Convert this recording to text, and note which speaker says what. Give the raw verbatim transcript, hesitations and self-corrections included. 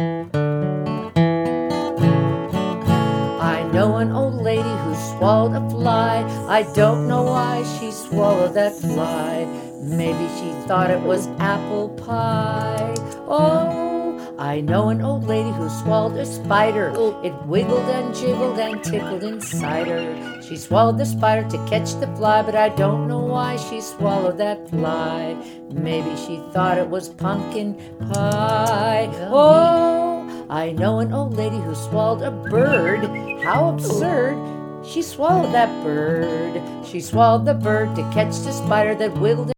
Speaker 1: I know an old lady who swallowed a fly. I don't know why she swallowed that fly. Maybe she thought it was apple pie. Oh, I know an old lady who swallowed a spider. It wiggled and jiggled and tickled inside her. She swallowed the spider to catch the fly, but I don't know why she swallowed that fly. Maybe she thought it was pumpkin pie. Oh, I know an old lady who swallowed a bird. How absurd! She swallowed that bird. She swallowed the bird to catch the spider that wiggled